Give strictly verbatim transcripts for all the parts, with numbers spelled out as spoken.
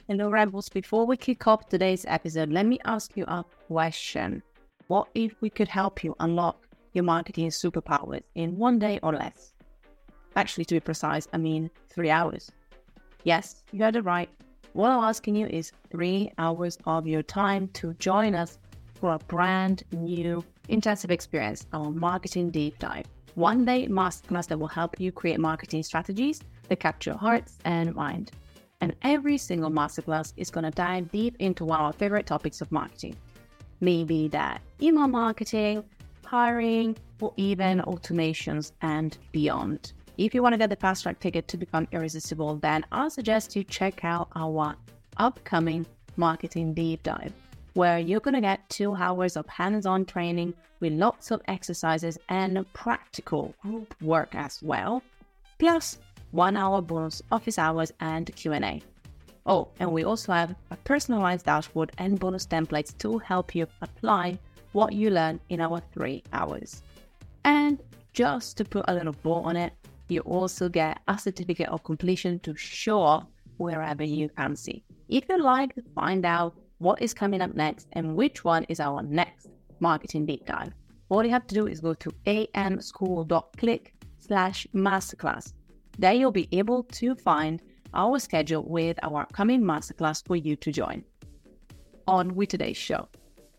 Hello, Rebels. Before we kick off today's episode, let me ask you a question. What if we could help you unlock your marketing superpowers in one day or less? Actually, to be precise, I mean three hours. Yes, you heard it right. What I'm asking you is three hours of your time to join us for a brand new intensive experience, our marketing deep dive. One day masterclass that will help you create marketing strategies that capture hearts and mind. And every single masterclass is going to dive deep into one of our favorite topics of marketing. Maybe that email marketing, hiring, or even automations and beyond. If you want to get the fast track ticket to become irresistible, then I'll suggest you check out our upcoming marketing deep dive, where you're going to get two hours of hands-on training with lots of exercises and practical group work as well, plus one hour bonus office hours and Q and A. Oh, and we also have a personalized dashboard and bonus templates to help you apply what you learn in our three hours. And just to put a little bow on it, you also get a certificate of completion to show off wherever you fancy. If you'd like to find out what is coming up next and which one is our next marketing deep dive, all you have to do is go to amschool.click slash masterclass. There you'll be able to find our schedule with our upcoming masterclass for you to join. On with today's show.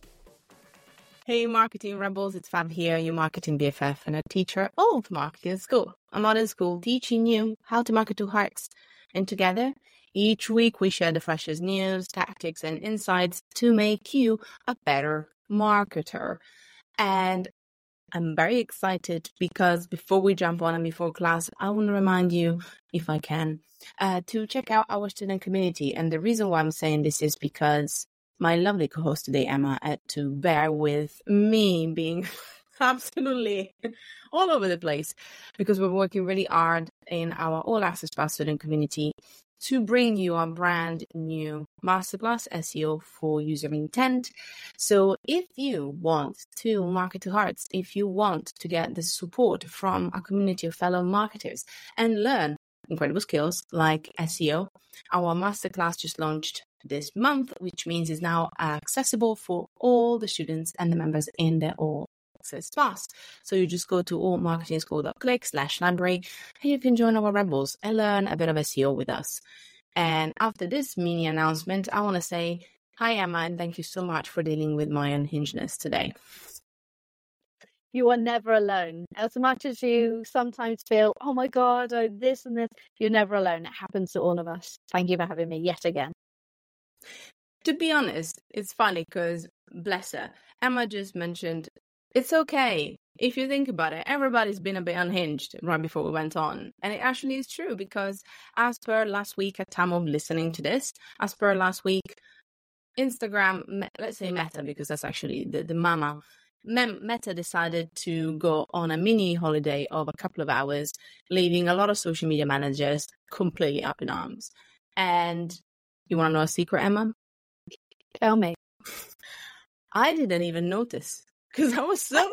Hey Marketing Rebels, it's Fab here, your marketing B F F and a teacher of marketing at school. I'm out in school teaching you how to market to hearts. And together, each week we share the freshest news, tactics, and insights to make you a better marketer. And I'm very excited because before we jump on and before class, I want to remind you, if I can, uh, to check out our student community. And the reason why I'm saying this is because my lovely co-host today, Emma, had to bear with me being absolutely all over the place because we're working really hard in our All Access Pass student community to bring you a brand new masterclass S E O for user intent. So if you want to market to hearts, if you want to get the support from a community of fellow marketers and learn incredible skills like S E O, our masterclass just launched this month, which means is now accessible for all the students and the members in the All Access Pass. So you just go to allmarketingschool.click slash library and you can join our Rebels and learn a bit of S E O with us. And after this mini announcement, I want to say hi, Emma, and thank you so much for dealing with my unhingedness today. You are never alone. As much as you sometimes feel, oh my God, oh, this and this, you're never alone. It happens to all of us. Thank you for having me yet again. To be honest, it's funny because, bless her, Emma just mentioned it's okay. If you think about it, everybody's been a bit unhinged right before we went on. And it actually is true because as per last week at time of listening to this, as per last week, Instagram, let's say Meta, because that's actually the, the mama, Meta decided to go on a mini holiday of a couple of hours, leaving a lot of social media managers completely up in arms. And you want to know a secret, Emma? Tell me. I didn't even notice because I was so...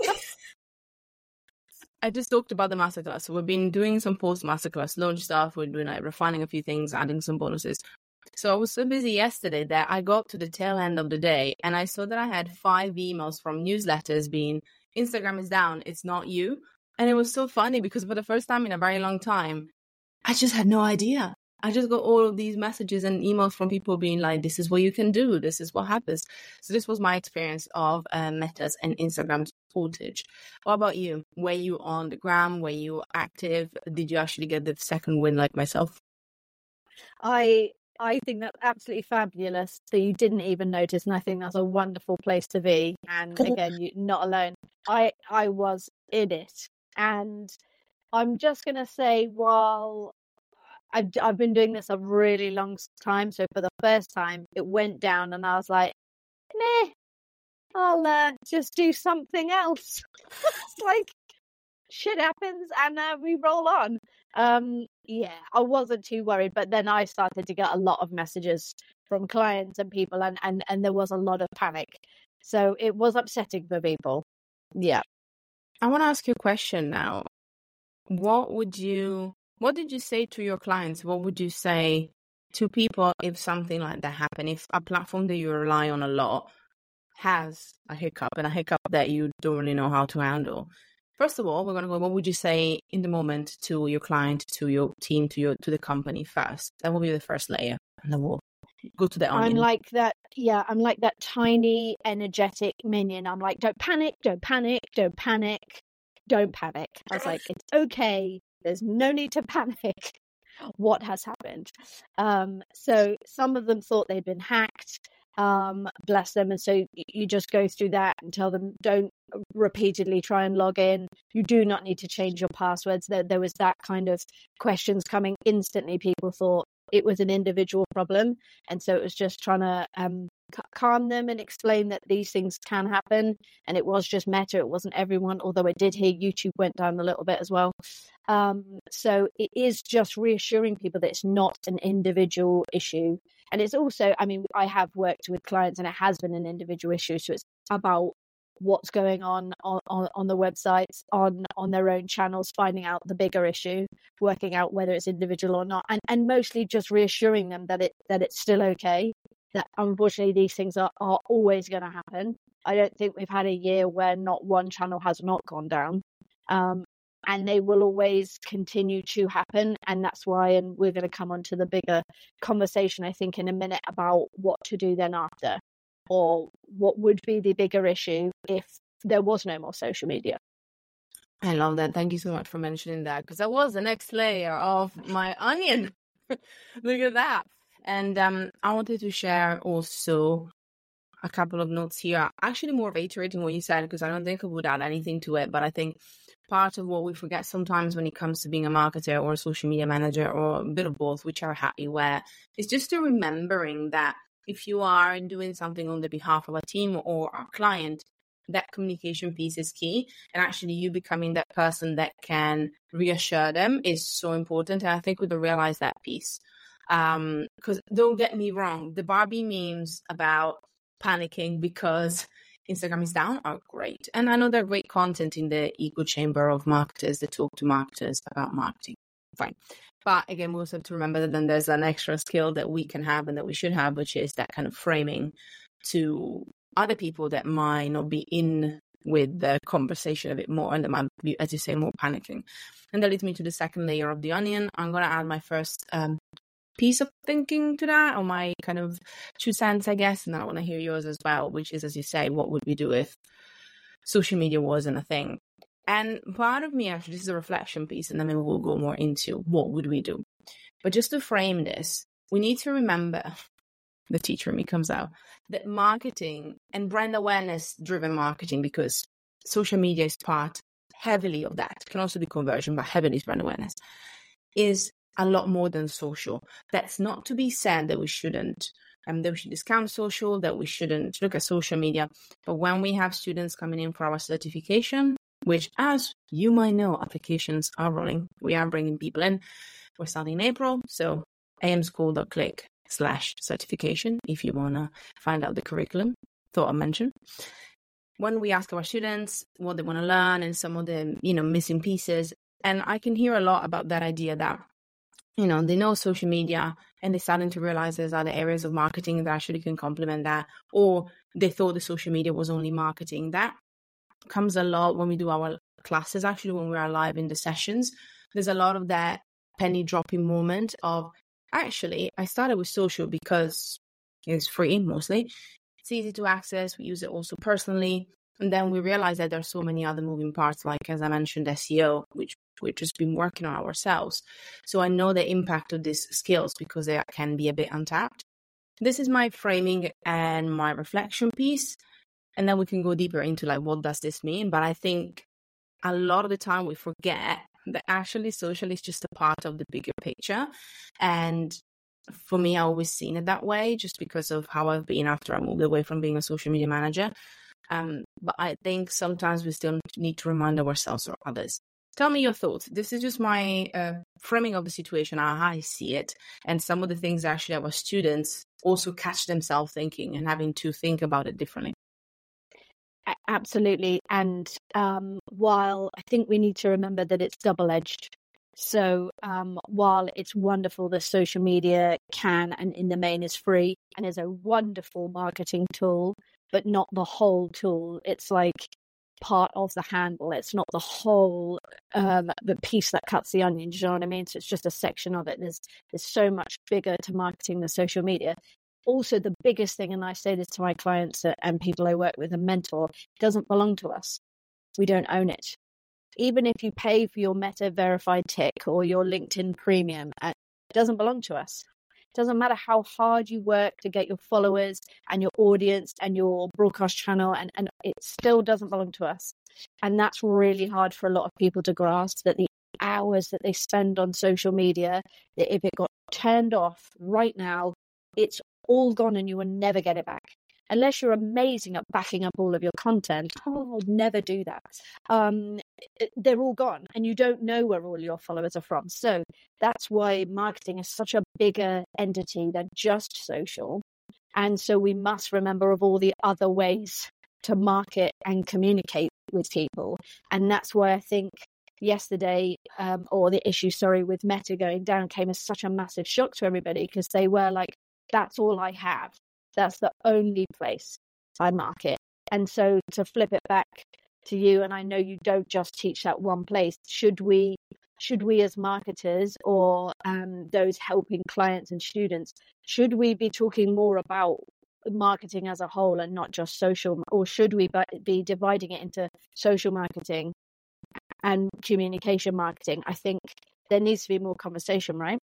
I just talked about the masterclass. So we've been doing some post masterclass launch stuff. We're doing like refining a few things, adding some bonuses. So I was so busy yesterday that I got to the tail end of the day and I saw that I had five emails from newsletters being, Instagram is down, it's not you. And it was so funny because for the first time in a very long time, I just had no idea. I just got all of these messages and emails from people being like, this is what you can do. This is what happens. So this was my experience of uh, Meta's and Instagram's outage. What about you? Were you on the gram? Were you active? Did you actually get the second win like myself? I I think that's absolutely fabulous. So you didn't even notice. And I think that's a wonderful place to be. And again, you're not alone. I, I was in it. And I'm just going to say, while I've, I've been doing this a really long time. So for the first time, it went down and I was like, nah, I'll uh, just do something else. It's like, shit happens and uh, we roll on. Um, yeah, I wasn't too worried. But then I started to get a lot of messages from clients and people and, and, and there was a lot of panic. So it was upsetting for people. Yeah. I want to ask you a question now. What would you... What did you say to your clients? What would you say to people if something like that happens, if a platform that you rely on a lot has a hiccup and a hiccup that you don't really know how to handle. First of all, we're going to go, what would you say in the moment to your client, to your team, to your to the company first? That will be the first layer. And then we'll go to the onion. I'm like that, yeah, I'm like that tiny, energetic minion. I'm like, don't panic, don't panic, don't panic, don't panic. I was like, it's okay. There's no need to panic. What has happened? Um, so some of them thought they'd been hacked. Um, bless them. And so you just go through that and tell them, don't repeatedly try and log in. You do not need to change your passwords. There, there was that kind of questions coming instantly. People thought it was an individual problem. And so it was just trying to um, c- calm them and explain that these things can happen. And it was just Meta. It wasn't everyone, although I did hear YouTube went down a little bit as well. Um, so it is just reassuring people that it's not an individual issue. And it's also, I mean, I have worked with clients and it has been an individual issue. So it's about what's going on on, on, on the websites, on, on their own channels, finding out the bigger issue, working out whether it's individual or not, and, and mostly just reassuring them that it that it's still okay, that unfortunately these things are, are always going to happen. I don't think we've had a year where not one channel has not gone down. Um, and they will always continue to happen. And that's why, and we're going to come on to the bigger conversation, I think, in a minute about what to do then after, or what would be the bigger issue if there was no more social media. I love that. Thank you so much for mentioning that, because that was the next layer of my onion. Look at that. And um, I wanted to share also a couple of notes here, actually more reiterating what you said, because I don't think I would add anything to it, but I think part of what we forget sometimes when it comes to being a marketer or a social media manager or a bit of both, whichever hat you wear, is just to remembering that if you are doing something on the behalf of a team or a client, that communication piece is key. And actually you becoming that person that can reassure them is so important. And I think we don't realize that piece. Um, because don't get me wrong, the Barbie memes about panicking because Instagram is down are great. And I know they're great content in the echo chamber of marketers that talk to marketers about marketing. Fine. But again, we also have to remember that then there's an extra skill that we can have and that we should have, which is that kind of framing to other people that might not be in with the conversation a bit more and that might be, as you say, more panicking. And that leads me to the second layer of the onion. I'm going to add my first um, piece of thinking to that, or my kind of two cents, I guess. And then I want to hear yours as well, which is, as you say, what would we do if social media wasn't a thing? And part of me, actually, this is a reflection piece, and then maybe we'll go more into what would we do. But just to frame this, we need to remember, the teacher in me comes out, that marketing and brand awareness driven marketing, because social media is part heavily of that, it can also be conversion, but heavily is brand awareness, is a lot more than social. That's not to be said that we shouldn't, um, that we should discount social, that we shouldn't look at social media. But when we have students coming in for our certification, which, as you might know, applications are rolling. We are bringing people in. We're starting in April. So amschool.click slash certification if you want to find out the curriculum. Thought I'd mention. When we ask our students what they want to learn and some of the, you know, missing pieces, and I can hear a lot about that idea that, you know, they know social media and they're starting to realize there's other areas of marketing that actually can complement that, or they thought the social media was only marketing. That comes a lot when we do our classes, actually, when we are live in the sessions. There's a lot of that penny dropping moment of, actually, I started with social because it's free mostly. It's easy to access. We use it also personally. And then we realize that there's so many other moving parts, like, as I mentioned, S E O, which we've just been working on ourselves. So I know the impact of these skills because they can be a bit untapped. This is my framing and my reflection piece. And then we can go deeper into, like, what does this mean? But I think a lot of the time we forget that actually social is just a part of the bigger picture. And for me, I've always seen it that way, just because of how I've been after I moved away from being a social media manager. Um, but I think sometimes we still need to remind ourselves or others. Tell me your thoughts. This is just my uh, framing of the situation, how I see it. And some of the things actually our students also catch themselves thinking and having to think about it differently. Absolutely. And um, while I think we need to remember that it's double-edged, So um, while it's wonderful that social media can and in the main is free and is a wonderful marketing tool, but not the whole tool. It's like part of the handle. It's not the whole um, the piece that cuts the onion. Do you know what I mean? So it's just a section of it. There's there's so much bigger to marketing than social media. Also, the biggest thing, and I say this to my clients and people I work with and mentor, it doesn't belong to us. We don't own it. Even if you pay for your Meta verified tick or your LinkedIn premium, it doesn't belong to us. It doesn't matter how hard you work to get your followers and your audience and your broadcast channel, and, and it still doesn't belong to us. And that's really hard for a lot of people to grasp, that the hours that they spend on social media, that if it got turned off right now, it's all gone and you will never get it back. Unless you're amazing at backing up all of your content, oh, I'll never do that. Um, they're all gone and you don't know where all your followers are from. So that's why marketing is such a bigger entity than just social. And so we must remember of all the other ways to market and communicate with people. And that's why I think yesterday, um, or the issue, sorry, with Meta going down came as such a massive shock to everybody, because they were like, that's all I have. That's the only place I market. And so to flip it back to you, and I know you don't just teach that one place, should we should we as marketers or um, those helping clients and students, should we be talking more about marketing as a whole and not just social, or should we be dividing it into social marketing and communication marketing? I think there needs to be more conversation, right?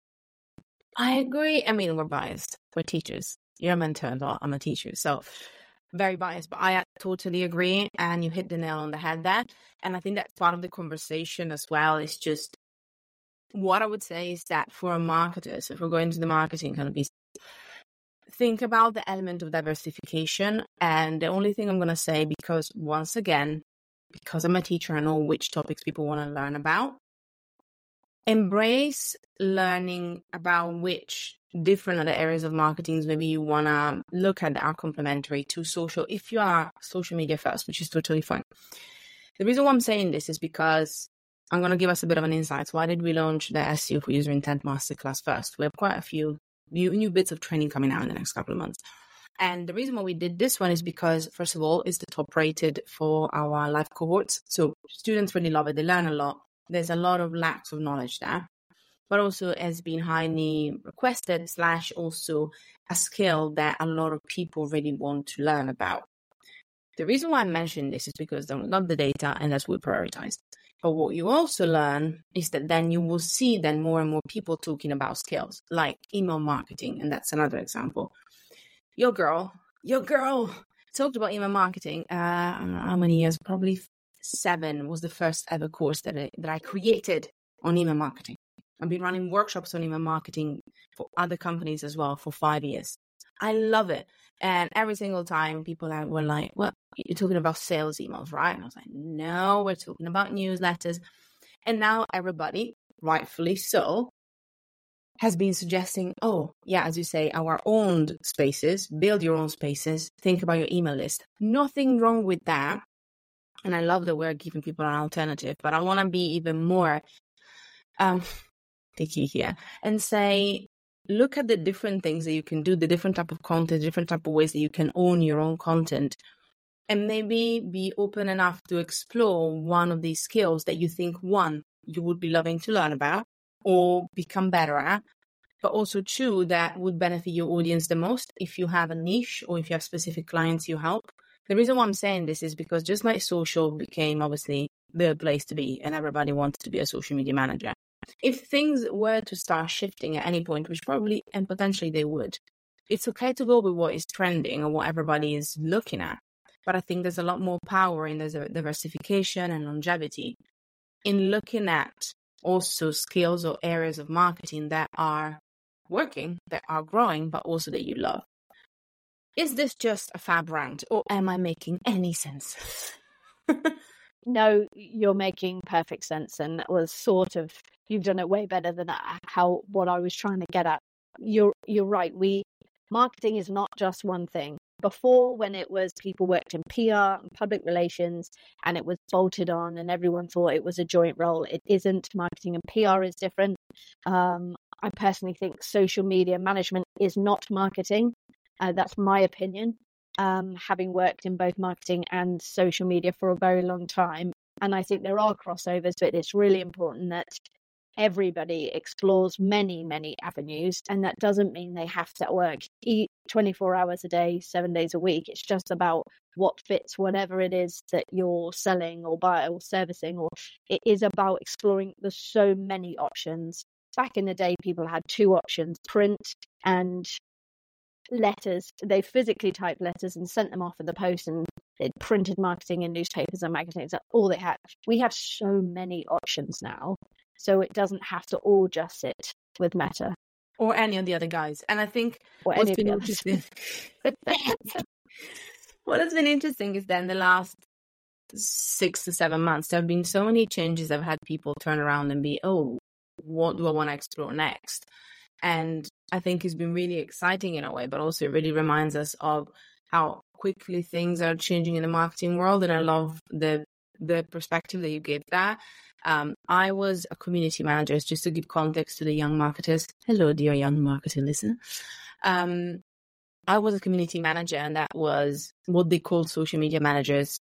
I agree. I mean, we're biased. We're teachers. You're a mentor, well, I'm a teacher, so very biased, but I totally agree, and you hit the nail on the head there. And I think that's part of the conversation as well. It's just, what I would say is that for a marketer, so if we're going to the marketing kind of piece, think about the element of diversification. And the only thing I'm going to say, because once again, because I'm a teacher, I know which topics people want to learn about. Embrace learning about which different other areas of marketing maybe you want to look at that are complementary to social, if you are social media first, which is totally fine. The reason why I'm saying this is because I'm going to give us a bit of an insight. Why did we launch the S E O for User Intent Masterclass first? We have quite a few new, new bits of training coming out in the next couple of months. And the reason why we did this one is because, first of all, it's the top rated for our live cohorts. So students really love it. They learn a lot. There's a lot of lacks of knowledge there, but also has been highly requested slash also a skill that a lot of people really want to learn about. The reason why I mention this is because they love the data and that's what we prioritize. But what you also learn is that then you will see then more and more people talking about skills like email marketing. And that's another example. Your girl, your girl talked about email marketing. Uh, I don't know how many years, probably seven was the first ever course that I, that I created on email marketing. I've been running workshops on email marketing for other companies as well for five years. I love it. And every single time people were like, well, you're talking about sales emails, right? And I was like, no, we're talking about newsletters. And now everybody, rightfully so, has been suggesting, oh, yeah, as you say, our own spaces, build your own spaces, think about your email list. Nothing wrong with that. And I love that we're giving people an alternative, but I want to be even more um, picky here and say, look at the different things that you can do, the different type of content, different type of ways that you can own your own content, and maybe be open enough to explore one of these skills that you think, one, you would be loving to learn about or become better at, but also two, that would benefit your audience the most if you have a niche or if you have specific clients you help. The reason why I'm saying this is because just like social became obviously the place to be and everybody wanted to be a social media manager, if things were to start shifting at any point, which probably and potentially they would, it's okay to go with what is trending or what everybody is looking at. But I think there's a lot more power in the diversification and longevity in looking at also skills or areas of marketing that are working, that are growing, but also that you love. Is this just a fab rant or am I making any sense? No, you're making perfect sense, and that was sort of, you've done it way better than how what I was trying to get at. You're you're right. We marketing is not just one thing. before, when it was people worked in P R and public relations and it was bolted on and everyone thought it was a joint role, it isn't. Marketing and P R is different. Um, I personally think social media management is not marketing. Uh, that's my opinion, um, having worked in both marketing and social media for a very long time. And I think there are crossovers, but it's really important that everybody explores many, many avenues. And that doesn't mean they have to work twenty-four hours a day, seven days a week. It's just about what fits whatever it is that you're selling or buy or servicing, or it is about exploring. There's so many options. Back in the day, people had two options, print and letters. They physically typed letters and sent them off in the post, and they printed marketing in newspapers and magazines. That's all they had. We have so many options now. So it doesn't have to all just sit with Meta. Or any of the other guys. And I think or what's been interesting what has been interesting is that in the last six to seven months, there have been so many changes that have had people turn around and be, oh, what do I want to explore next? And I think it's been really exciting in a way, but also it really reminds us of how quickly things are changing in the marketing world. And I love the the perspective that you gave that. Um, I was a community manager, just to give context to the young marketers. Hello, dear young marketing listener. Um, I was a community manager, and that was what they called social media managers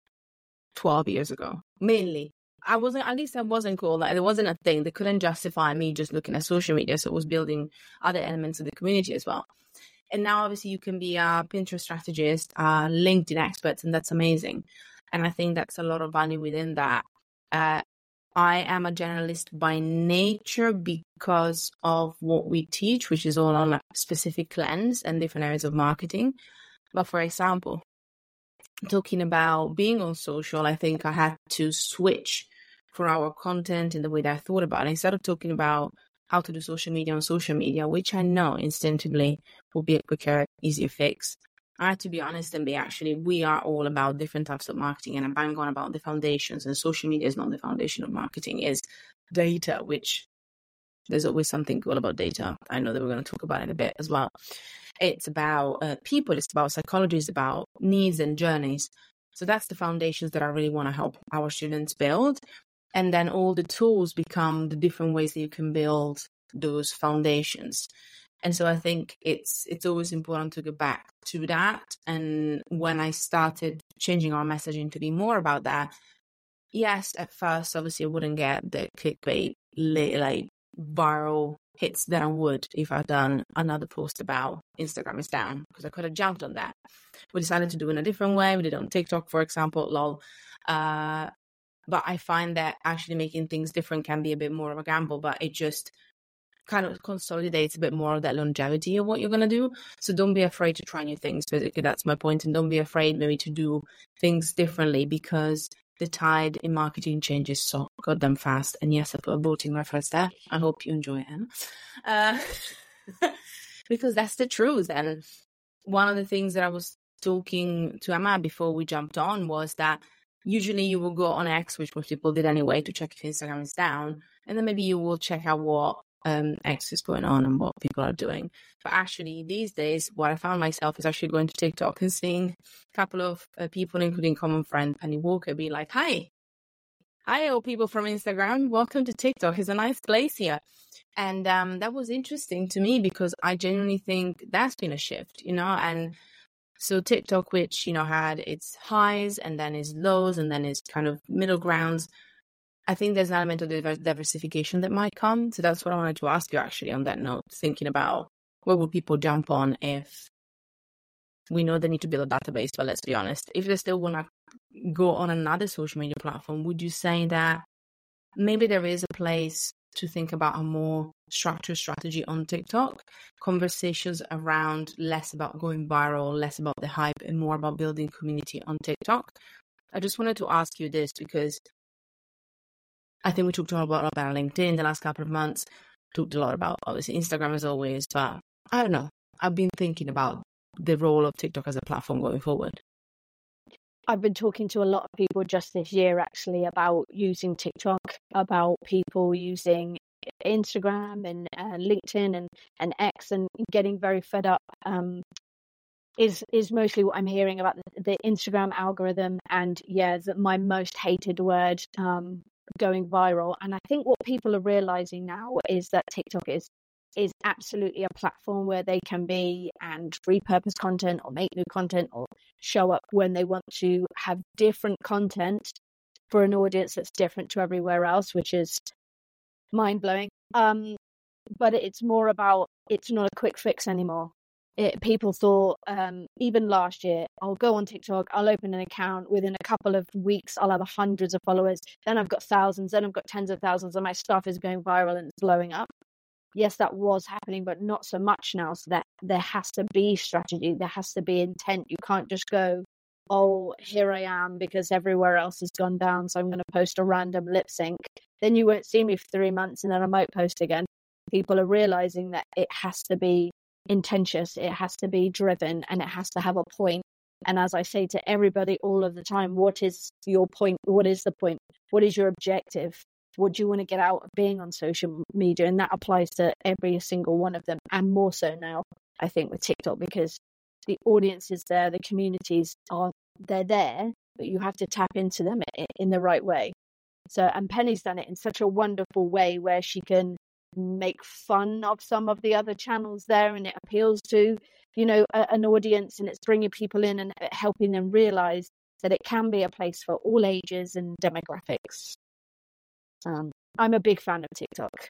twelve years ago, mainly. I wasn't, at least I wasn't cool. Like, it wasn't a thing. They couldn't justify me just looking at social media. So it was building other elements of the community as well. And now, obviously, you can be a Pinterest strategist, a LinkedIn expert, and that's amazing. And I think that's a lot of value within that. Uh, I am a generalist by nature because of what we teach, which is all on a specific lens and different areas of marketing. But for example, talking about being on social, I think I had to switch for our content in the way that I thought about it. Instead of talking about how to do social media on social media, which I know instinctively will be a quicker, easier fix, I had to be honest and be actually, we are all about different types of marketing, and I bang on about the foundations, and social media is not the foundation of marketing, is data, which there's always something cool about data. I know that we're going to talk about it in a bit as well. It's about uh, people, it's about psychology, it's about needs and journeys. So that's the foundations that I really want to help our students build. And then all the tools become the different ways that you can build those foundations. And so I think it's it's always important to go back to that. And when I started changing our messaging to be more about that, yes, at first, obviously, I wouldn't get the clickbait, like viral hits that I would if I'd done another post about Instagram is down, because I could have jumped on that. We decided to do it in a different way. We did it on TikTok, for example, lol. Uh, but I find that actually making things different can be a bit more of a gamble, but it just kind of consolidates a bit more of that longevity of what you're going to do. So don't be afraid to try new things. Basically, that's my point. And don't be afraid maybe to do things differently, because the tide in marketing changes so goddamn fast. And yes, I put a voting reference there. I hope you enjoy it. Uh, because that's the truth. And one of the things that I was talking to Emma before we jumped on was that usually you will go on X, which most people did anyway, to check if Instagram is down. And then maybe you will check out what um, X is going on and what people are doing. But actually, these days, what I found myself is actually going to TikTok and seeing a couple of uh, people, including common friend Penny Walker, be like, hi, hi, all people from Instagram. Welcome to TikTok. It's a nice place here. And um, that was interesting to me, because I genuinely think that's been a shift, you know, and so TikTok, which, you know, had its highs and then its lows and then its kind of middle grounds, I think there's an element of diversification that might come. So that's what I wanted to ask you, actually, on that note, thinking about where will people jump on if we know they need to build a database, but let's be honest, if they still want to go on another social media platform, would you say that maybe there is a place to think about a more structured strategy on TikTok, conversations around less about going viral, less about the hype, and more about building community on TikTok? I just wanted to ask you this because I think we talked a lot about, about LinkedIn the last couple of months, talked a lot about, obviously, Instagram as always, but I don't know. I've been thinking about the role of TikTok as a platform going forward. I've been talking to a lot of people just this year, actually, about using TikTok, about people using Instagram and uh, LinkedIn and, and X, and getting very fed up. Um, is is mostly what I'm hearing about the, the Instagram algorithm, and yeah, the, my most hated word, um, going viral. And I think what people are realizing now is that TikTok is is absolutely a platform where they can be and repurpose content or make new content or show up when they want to have different content for an audience that's different to everywhere else, which is mind-blowing. Um, but it's more about, it's not a quick fix anymore. It, people thought, um, even last year, I'll go on TikTok, I'll open an account, within a couple of weeks, I'll have hundreds of followers, then I've got thousands, then I've got tens of thousands, and my stuff is going viral and it's blowing up. Yes, that was happening, but not so much now. So that there has to be strategy, there has to be intent. You can't just go, oh, here I am because everywhere else has gone down, so I'm going to post a random lip sync. Then you won't see me for three months and then I might post again. People are realizing that it has to be intentions, it has to be driven, and it has to have a point. And as I say to everybody all of the time, what is your point? What is the point? What is your objective? What do you want to get out of being on social media? And that applies to every single one of them, and more so now, I think, with TikTok, because the audience is there, the communities are, they're there, but you have to tap into them in the right way. So, and Penny's done it in such a wonderful way where she can make fun of some of the other channels there, and it appeals to, you know, a, an audience, and it's bringing people in and helping them realize that it can be a place for all ages and demographics. Um, I'm a big fan of TikTok.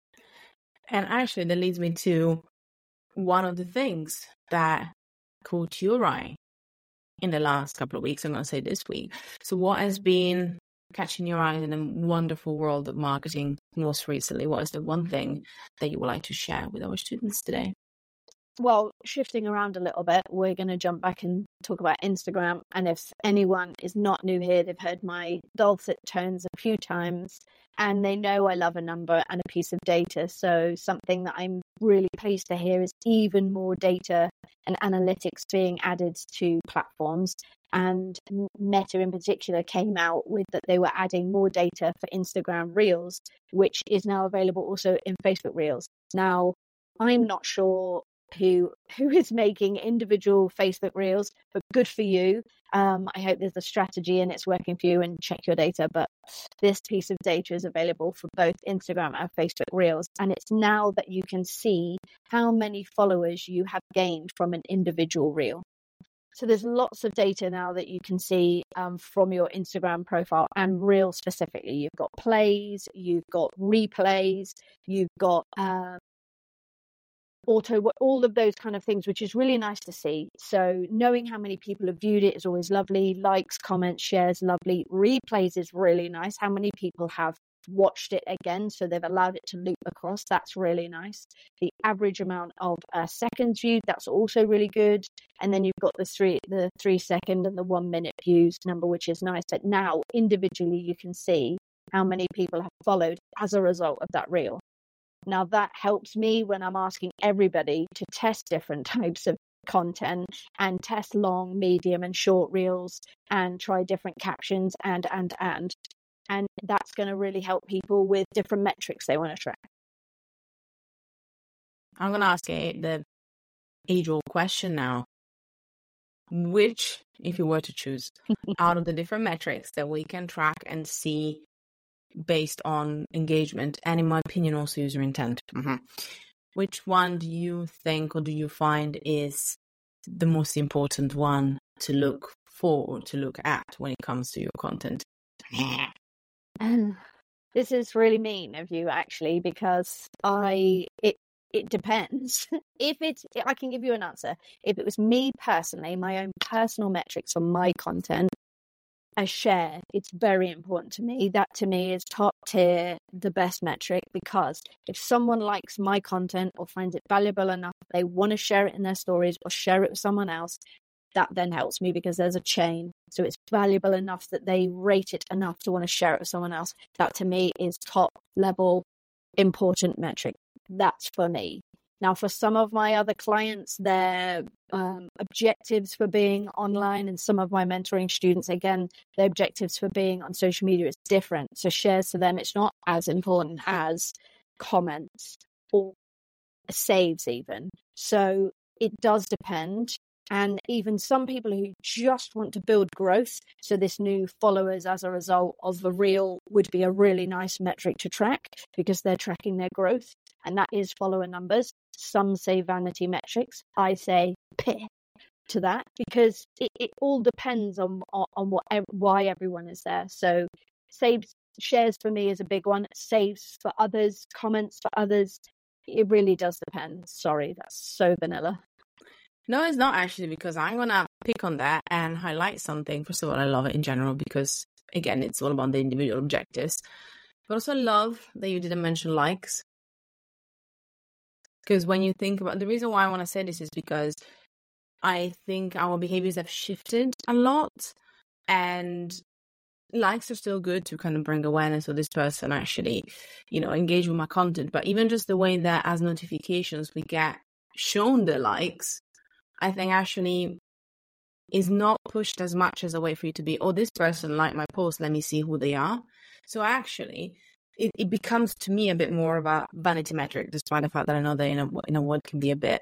And actually, that leads me to one of the things that caught your eye in the last couple of weeks. I'm going to say this week. So what has been catching your eye in the wonderful world of marketing most recently? What is the one thing that you would like to share with our students today? Well, shifting around a little bit, we're going to jump back and talk about Instagram. And if anyone is not new here, they've heard my dulcet tones a few times, and they know I love a number and a piece of data. So something that I'm really pleased to hear is even more data and analytics being added to platforms. And Meta in particular came out with that they were adding more data for Instagram Reels, which is now available also in Facebook Reels. Now, I'm not sure who who is making individual Facebook Reels, but good for you. Um, I hope there's a strategy and it's working for you, and check your data. But this piece of data is available for both Instagram and Facebook Reels. And it's now that you can see how many followers you have gained from an individual Reel. So there's lots of data now that you can see um, from your Instagram profile and Reel specifically. You've got plays, you've got replays, you've got um, auto, all of those kind of things, which is really nice to see. So knowing how many people have viewed it is always lovely. Likes, comments, shares, lovely. Replays is really nice. How many people have watched it again, so they've allowed it to loop across. That's really nice. The average amount of uh, seconds viewed, that's also really good. And then you've got the three the three second and the one minute views number, which is nice. But now individually you can see how many people have followed as a result of that reel. Now that helps me when I'm asking everybody to test different types of content and test long, medium and short reels and try different captions and and and and that's going to really help people with different metrics they want to track. I'm going to ask a, the age-old question now. Which, if you were to choose, out of the different metrics that we can track and see based on engagement, and in my opinion also user intent, mm-hmm. which one do you think or do you find is the most important one to look for or to look at when it comes to your content? And this is really mean of you, actually, because I it it depends. If it's, I can give you an answer. If it was me personally, my own personal metrics on my content, a share, it's very important to me. That to me is top tier, the best metric, because if someone likes my content or finds it valuable enough, they want to share it in their stories or share it with someone else, that then helps me because there's a chain. So it's valuable enough that they rate it enough to want to share it with someone else. That to me is top level important metric. That's for me. Now, for some of my other clients, their um, objectives for being online, and some of my mentoring students, again, their objectives for being on social media is different. So shares to them, it's not as important as comments or saves even. So it does depend. And even some people who just want to build growth. So this new followers as a result of the reel would be a really nice metric to track because they're tracking their growth. And that is follower numbers. Some say vanity metrics. I say peh to that because it, it all depends on, on, on what, why everyone is there. So saves, shares for me is a big one. Saves for others, comments for others. It really does depend. Sorry, that's so vanilla. No, it's not actually, because I'm going to pick on that and highlight something. First of all, I love it in general because, again, it's all about the individual objectives. But also love that you didn't mention likes. Because when you think about, the reason why I want to say this is because I think our behaviors have shifted a lot, and likes are still good to kind of bring awareness of this person actually, you know, engage with my content. But even just the way that as notifications we get shown the likes, I think actually is not pushed as much as a way for you to be, oh, this person liked my post, let me see who they are. So actually, it, it becomes to me a bit more of a vanity metric, despite the fact that I know that in a, in a word can be a bit.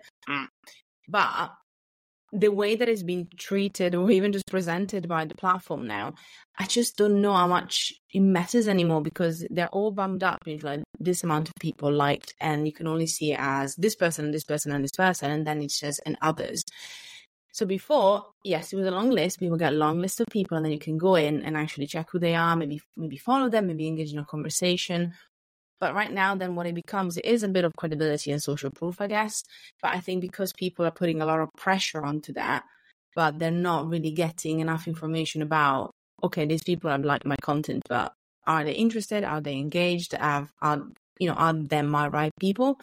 But the way that it's been treated or even just presented by the platform now, I just don't know how much it matters anymore because they're all bummed up with like this amount of people liked, and you can only see it as this person, this person, and this person, and then it says and others. So before, yes, it was a long list. People get a long list of people, and then you can go in and actually check who they are, maybe maybe follow them, maybe engage in a conversation. But right now, then what it becomes, it is a bit of credibility and social proof, I guess. But I think because people are putting a lot of pressure onto that, but they're not really getting enough information about, okay, these people have liked my content, but are they interested? Are they engaged? Are, are you know, are they my right people?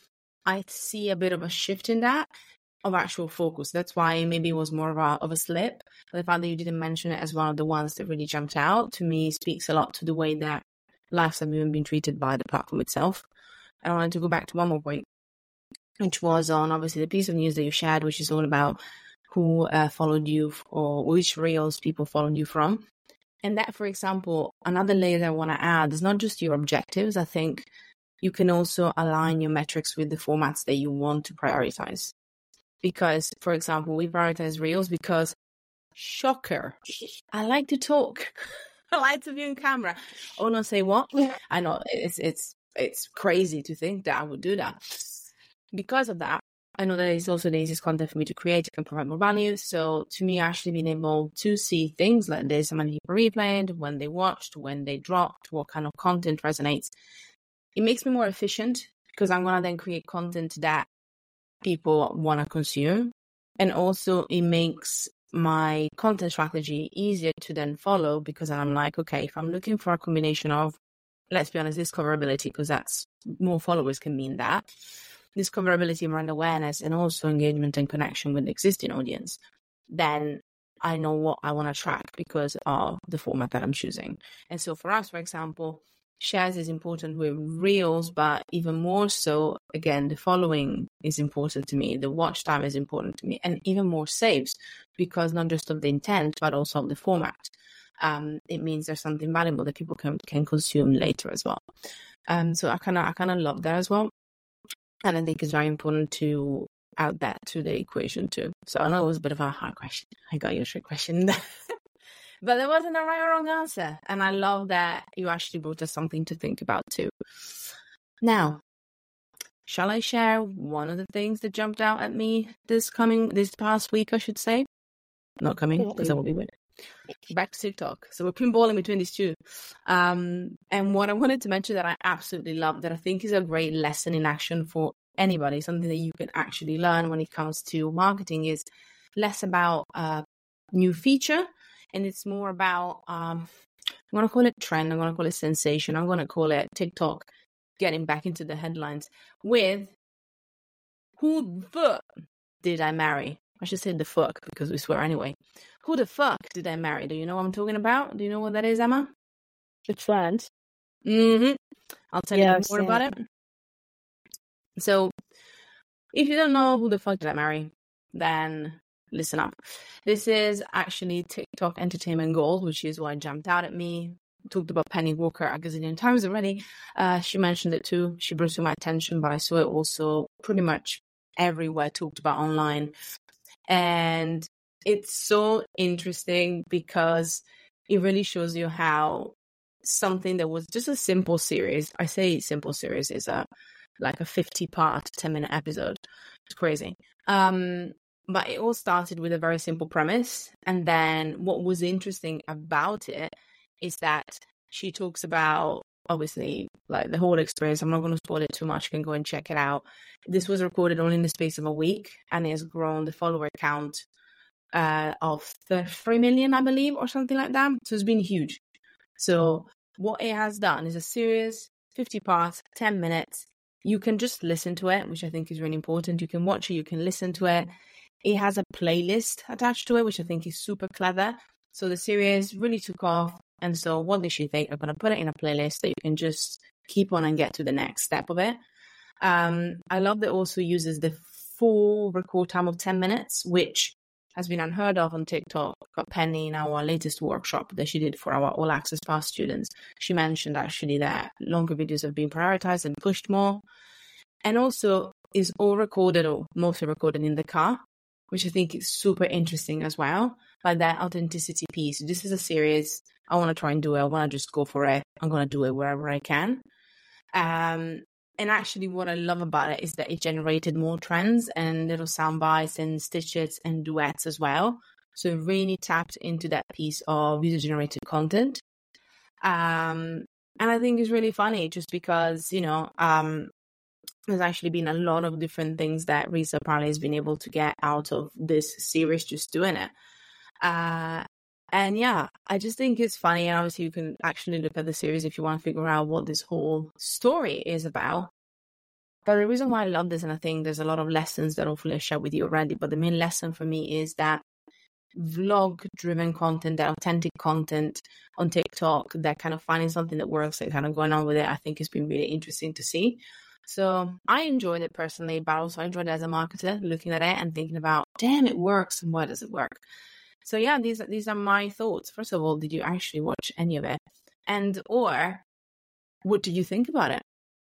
I see a bit of a shift in that of actual focus. That's why maybe it was more of a, of a slip. But the fact that you didn't mention it as one of the ones that really jumped out to me speaks a lot to the way that lives have even been treated by the platform itself. And I wanted to go back to one more point, which was on obviously the piece of news that you shared, which is all about who uh, followed you or which reels people followed you from. And that, for example, another layer that I want to add is not just your objectives. I think you can also align your metrics with the formats that you want to prioritize. Because, for example, we prioritize reels because, shocker, I like to talk. I like to be on camera. Oh no, say what? I know it's it's it's crazy to think that I would do that. Because of that, I know that it's also the easiest content for me to create. It can provide more value. So to me, actually being able to see things like this, how many people replayed, when they watched, when they dropped, what kind of content resonates, it makes me more efficient because I'm gonna then create content that people want to consume, and also it makes my content strategy easier to then follow because I'm like, okay, if I'm looking for a combination of, let's be honest, discoverability, because that's more followers can mean that, discoverability, brand awareness, and also engagement and connection with the existing audience, then I know what I want to track because of the format that I'm choosing. And so for us, for example, shares is important with reels, but even more so, again, the following is important to me. The watch time is important to me, and even more saves because not just of the intent, but also of the format. Um, it means there's something valuable that people can can consume later as well. Um, so I kind of I kind of love that as well, and I think it's very important to add that to the equation too. So I know it was a bit of a hard question. I got your trick question. But there wasn't a right or wrong answer. And I love that you actually brought us something to think about too. Now, shall I share one of the things that jumped out at me this coming, this past week, I should say? Not coming, because I will be with it. Back to TikTok. So we're pinballing between these two. Um, and what I wanted to mention that I absolutely love, that I think is a great lesson in action for anybody, something that you can actually learn when it comes to marketing, is less about a new feature, and it's more about, um, I'm going to call it trend, I'm going to call it sensation, I'm going to call it TikTok getting back into the headlines with who the did I marry? I should say the fuck because we swear anyway. Who the fuck did I marry? Do you know what I'm talking about? Do you know what that is, Emma? The trend. Mm-hmm. I'll tell yeah, you more about it. it. So if you don't know who the fuck did I marry, then listen up. This is actually TikTok Entertainment Gold, which is what jumped out at me. Talked about Penny Walker a gazillion times already. Uh, she mentioned it too. She brought it to my attention, but I saw it also pretty much everywhere talked about online. And it's so interesting because it really shows you how something that was just a simple series, I say simple series, is a like a fifty part, ten minute episode. It's crazy. Um, but it all started with a very simple premise. And then what was interesting about it is that she talks about, obviously, like the whole experience. I'm not going to spoil it too much. You can go and check it out. This was recorded only in the space of a week, and it has grown the follower count uh, of three million, I believe, or something like that. So it's been huge. So what it has done is a series, fifty parts, ten minutes. You can just listen to it, which I think is really important. You can watch it, you can listen to it. It has a playlist attached to it, which I think is super clever. So the series really took off. And so what did she think? I'm going to put it in a playlist that you can just keep on and get to the next step of it. Um, I love that it also uses the full record time of ten minutes, which has been unheard of on TikTok. Got Penny in our latest workshop that she did for our All Access Pass students. She mentioned actually that longer videos have been prioritized and pushed more. And also is all recorded or mostly recorded in the car, which I think is super interesting as well. Like that authenticity piece. This is a series. I want to try and do it. I want to just go for it. I'm going to do it wherever I can. Um, and actually what I love about it is that it generated more trends and little sound bites and stitches and duets as well. So it really tapped into that piece of user-generated content. Um, and I think it's really funny just because, you know, um, there's actually been a lot of different things that Risa apparently has been able to get out of this series just doing it. Uh, and yeah, I just think it's funny. And obviously you can actually look at the series if you want to figure out what this whole story is about. But the reason why I love this, and I think there's a lot of lessons that hopefully I shared with you already, but the main lesson for me is that vlog-driven content, that authentic content on TikTok, that kind of finding something that works and kind of going on with it, I think has been really interesting to see. So I enjoyed it personally, but also I enjoyed it as a marketer, looking at it and thinking about, damn, it works, and why does it work? So yeah, these these are my thoughts. First of all, did you actually watch any of it? And or what do you think about it?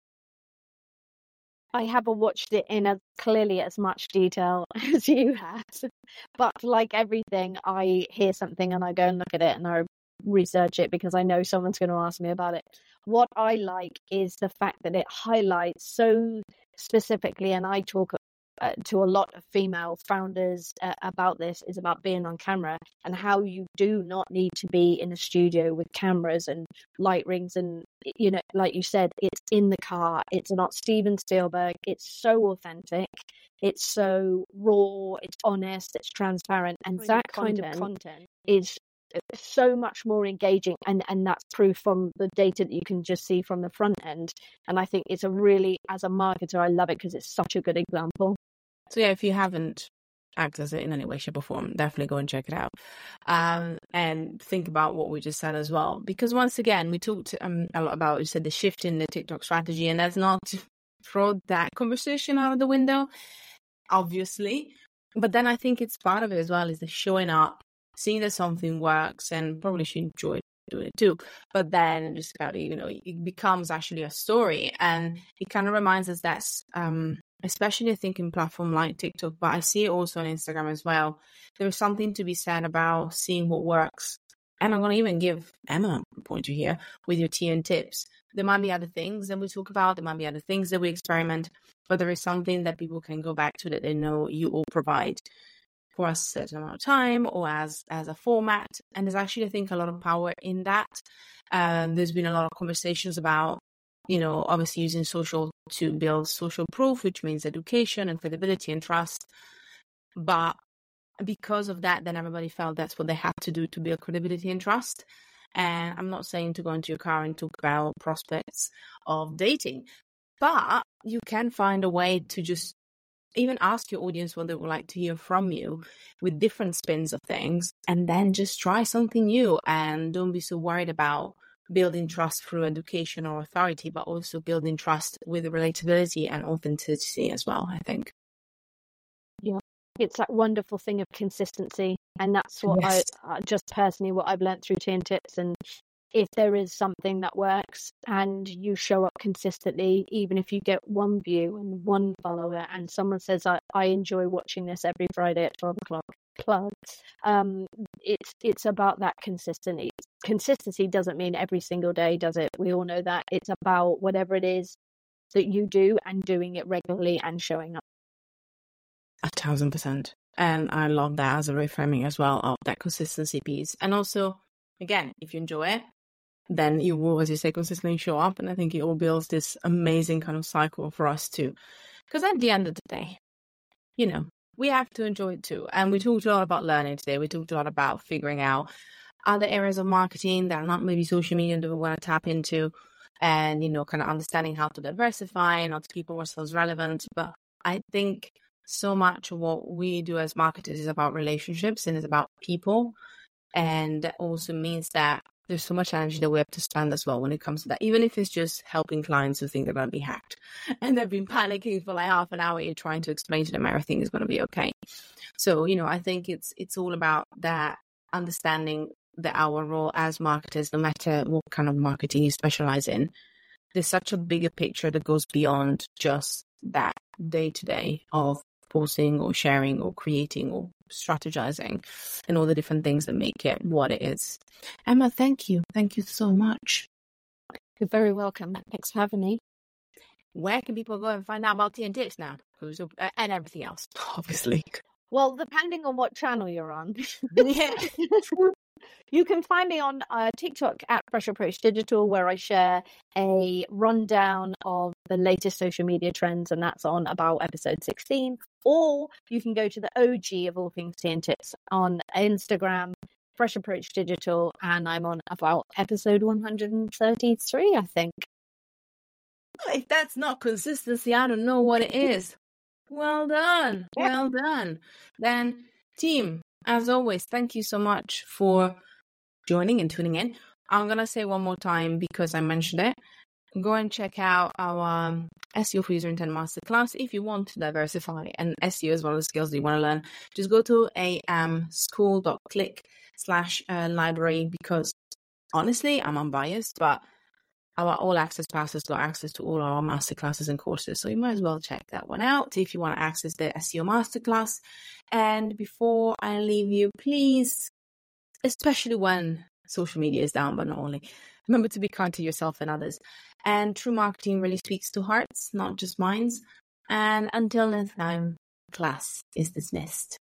I haven't watched it in as clearly as much detail as you have, but like everything, I hear something and I go and look at it and I research it because I know someone's going to ask me about it. What I like is the fact that it highlights so specifically, and I talk uh, to a lot of female founders uh, about this, is about being on camera and how you do not need to be in a studio with cameras and light rings. And, you know, like you said, it's in the car. It's not Steven Spielberg. It's so authentic. It's so raw. It's honest. It's transparent. And that kind of content is so much more engaging, and and that's proof from the data that you can just see from the front end. And I think it's a really, as a marketer, I love it because it's such a good example. So yeah, if you haven't accessed it in any way, shape or form, definitely go and check it out, um, and think about what we just said as well. Because once again, we talked um, a lot about, you said, the shift in the TikTok strategy, and that's not to throw that conversation out of the window, obviously. But then I think it's part of it as well, is the showing up, seeing that something works, and probably she enjoyed doing it too. But then just about, you know, it becomes actually a story, and it kind of reminds us that, um, especially I think in platform like TikTok, but I see it also on Instagram as well. There's something to be said about seeing what works. And I'm going to even give Emma a point to here with your tea and tips. There might be other things that we talk about. There might be other things that we experiment, but there is something that people can go back to that they know you all provide for a certain amount of time or as as a format. And there's actually, I think, a lot of power in that. Um, there's been a lot of conversations about, you know, obviously using social to build social proof, which means education and credibility and trust. But because of that, then everybody felt that's what they had to do to build credibility and trust. And I'm not saying to go into your car and talk about prospects of dating, but you can find a way to just even ask your audience what they would like to hear from you with different spins of things, and then just try something new. And don't be so worried about building trust through education or authority, but also building trust with relatability and authenticity as well, I think. Yeah, it's that wonderful thing of consistency. And that's what yes. I, uh, just personally, what I've learned through Tea and Tips and if there is something that works and you show up consistently, even if you get one view and one follower and someone says, I, I enjoy watching this every Friday at twelve o'clock, plug, um, it's, it's about that consistency. Consistency doesn't mean every single day, does it? We all know that. It's about whatever it is that you do and doing it regularly and showing up. A thousand percent. And I love that as a reframing as well of that consistency piece. And also, again, if you enjoy it, then you will, as you say, consistently show up. And I think it all builds this amazing kind of cycle for us too. Because at the end of the day, you know, we have to enjoy it too. And we talked a lot about learning today. We talked a lot about figuring out other areas of marketing that are not maybe social media that we want to tap into. And, you know, kind of understanding how to diversify and how to keep ourselves relevant. But I think so much of what we do as marketers is about relationships and it's about people. And that also means that there's so much energy that we have to spend as well when it comes to that, even if it's just helping clients who think they're going to be hacked and they've been panicking for like half an hour, you're trying to explain to them everything is going to be okay. So, you know, I think it's it's all about that understanding that our role as marketers, no matter what kind of marketing you specialize in, there's such a bigger picture that goes beyond just that day to day of posting or sharing or creating or strategizing and all the different things that make it what it is. Emma, thank you. Thank you so much. You're very welcome. Thanks for having me. Where can people go and find out about Tea and Tips now? And everything else, obviously. Well, depending on what channel you're on. Yeah. You can find me on uh, TikTok at Fresh Approach Digital, where I share a rundown of the latest social media trends, and that's on about episode sixteen. Or you can go to the O G of all things Tea and Tips on Instagram, Fresh Approach Digital, and I'm on about episode one hundred thirty-three, I think. If that's not consistency, I don't know what it is. Well done. Well done. Then, team, as always, thank you so much for joining and tuning in. I'm going to say one more time because I mentioned it. Go and check out our um, S E O for User Intent Masterclass. If you want to diversify and S E O as well as skills that you want to learn, just go to a um, school.click slash library because honestly, I'm unbiased, but our all access passes got access to all our masterclasses and courses. So you might as well check that one out if you want to access the S E O masterclass. And before I leave you, please, especially when social media is down, but not only, remember to be kind to yourself and others. And true marketing really speaks to hearts, not just minds. And until next time, class is dismissed.